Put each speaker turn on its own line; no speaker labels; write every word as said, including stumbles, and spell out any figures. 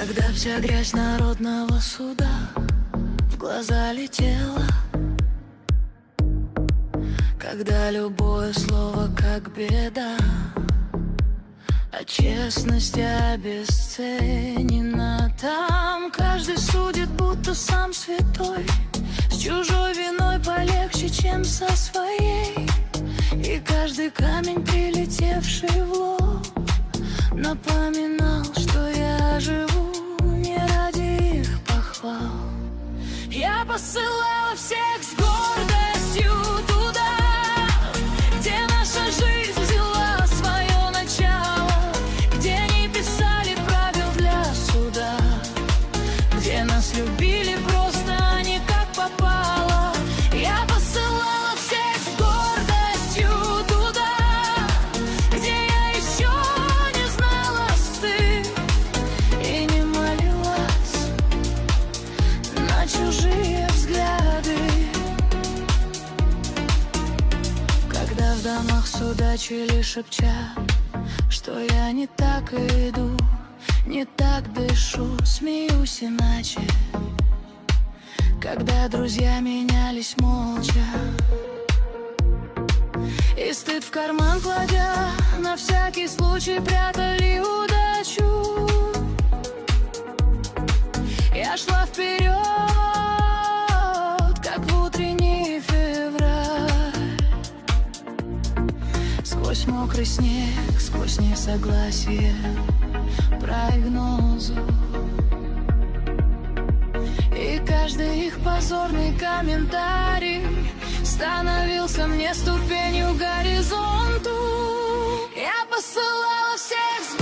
Когда вся грязь народного суда в глаза летела, когда любое слово как беда, а честность обесценена. Там каждый судит, будто сам святой, с чужой виной полегче, чем со своей. И каждый камень, прилетевший в лоб, напоминал, что я живу не ради их похвал. Я посылала всех с гордостью туда, где наша жизнь взяла свое начало, где не писали правил для суда, где нас любили просто, а не как попало. Я посылала всех с гордостью туда, где я еще не знала стыд и не молилась на чужие взгляды. Когда в домах судачили, шепча, что я не так иду, не так дышу, смеюсь иначе. Когда друзья менялись молча, и стыд в карман кладя, на всякий случай прятали удачу. Я шла вперед, как в утренний февраль, сквозь мокрый снег, сквозь несогласие, прогнозу. И каждый их позорный комментарий становился мне ступенью к горизонту. Я посылала всех с